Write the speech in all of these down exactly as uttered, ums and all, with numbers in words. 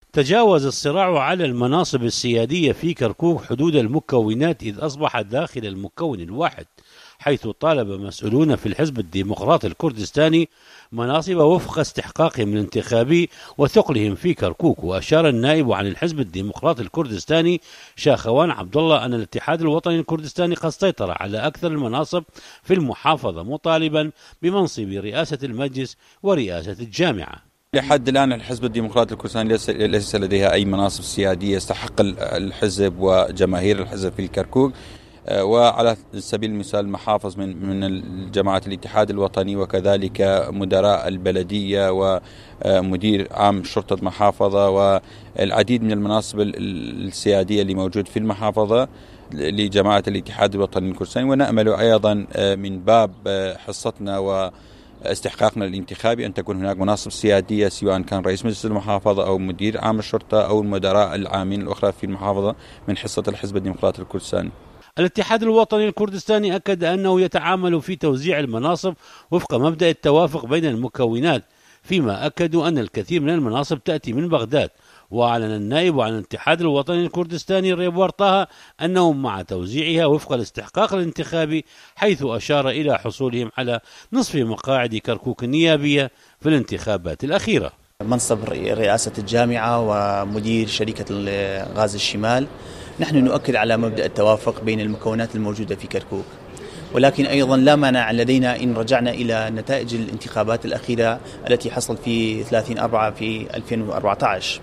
تجاوز الصراع على المناصب السيادية في كركوك حدود المكونات، إذ أصبح داخل المكون الواحد، حيث طالب مسؤولون في الحزب الديمقراطي الكردستاني مناصب وفق استحقاقهم الانتخابي وثقلهم في كركوك. وأشار النائب عن الحزب الديمقراطي الكردستاني شاخوان عبد الله أن الاتحاد الوطني الكردستاني قد سيطر على أكثر المناصب في المحافظة، مطالبا بمنصب رئاسة المجلس ورئاسة الجامعة. لحد الآن الحزب الديمقراطي الكردستاني ليس لديها أي مناصب سيادية يستحق الحزب وجماهير الحزب في الكركوك. وعلى سبيل المثال محافظ من من الجماعات الاتحاد الوطني، وكذلك مدراء البلدية ومدير عام شرطة محافظة، والعديد من المناصب السيادية اللي موجود في المحافظة لجماعة الاتحاد الوطني الكردستاني. ونأمل أيضا من باب حصتنا و استحقاقنا الانتخابي أن تكون هناك مناصب سيادية، سواء كان رئيس مجلس المحافظة أو مدير عام الشرطة أو المدراء العامين الأخرى في المحافظة من حصة الحزب الديمقراطي الكردستاني. الاتحاد الوطني الكردستاني أكد أنه يتعامل في توزيع المناصب وفق مبدأ التوافق بين المكونات، فيما أكدوا أن الكثير من المناصب تأتي من بغداد. وأعلن النائب عن الاتحاد الوطني الكردستاني ريبوار طه أنهم مع توزيعها وفق الاستحقاق الانتخابي، حيث أشار إلى حصولهم على نصف مقاعد كركوك النيابية في الانتخابات الأخيرة. منصب رئاسة الجامعة ومدير شركة غاز الشمال، نحن نؤكد على مبدأ التوافق بين المكونات الموجودة في كركوك، ولكن أيضا لا مانع لدينا إن رجعنا إلى نتائج الانتخابات الأخيرة التي حصل في ثلاثين أربعة في ألفين وأربعة عشر.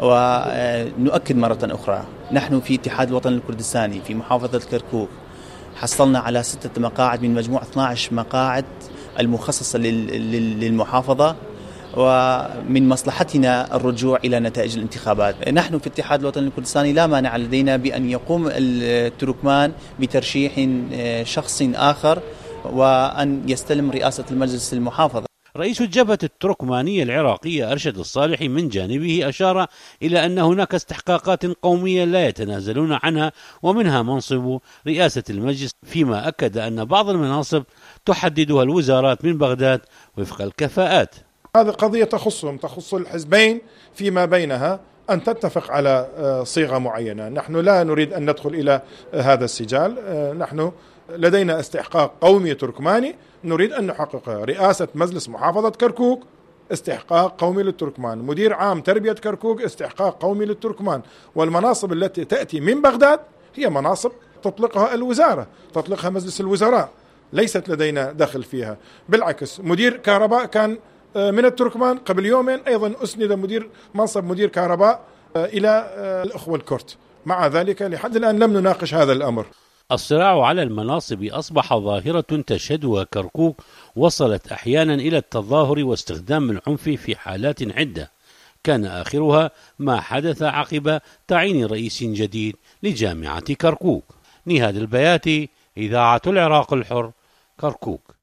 ونؤكد مرة أخرى، نحن في اتحاد الوطني الكردستاني في محافظة كركوك حصلنا على ستة مقاعد من مجموع اثنتي عشرة مقاعد المخصصة للمحافظة، ومن مصلحتنا الرجوع إلى نتائج الانتخابات. نحن في الاتحاد الوطني الكردستاني لا مانع لدينا بأن يقوم التركمان بترشيح شخص آخر وأن يستلم رئاسة المجلس المحافظة. رئيس الجبهة التركمانية العراقية أرشد الصالحي من جانبه أشار إلى أن هناك استحقاقات قومية لا يتنازلون عنها، ومنها منصب رئاسة المجلس، فيما أكد أن بعض المناصب تحددها الوزارات من بغداد وفق الكفاءات. هذه قضية تخصهم، تخص الحزبين فيما بينها أن تتفق على صيغة معينة. نحن لا نريد أن ندخل إلى هذا السجال. نحن لدينا استحقاق قومي تركماني نريد أن نحققه. رئاسة مجلس محافظة كركوك استحقاق قومي للتركمان، مدير عام تربية كركوك استحقاق قومي للتركمان. والمناصب التي تأتي من بغداد هي مناصب تطلقها الوزارة، تطلقها مجلس الوزراء، ليست لدينا دخل فيها. بالعكس، مدير كهرباء كان من التركمان، قبل يومين أيضا أسند مدير منصب مدير كهرباء إلى الأخوة الكرد. مع ذلك لحد الآن لم نناقش هذا الأمر. الصراع على المناصب أصبح ظاهرة تشهدها كركوك، وصلت أحيانا إلى التظاهر واستخدام العنف في حالات عدة، كان آخرها ما حدث عقب تعيين رئيس جديد لجامعة كركوك. نهاد البياتي، إذاعة العراق الحر، كركوك.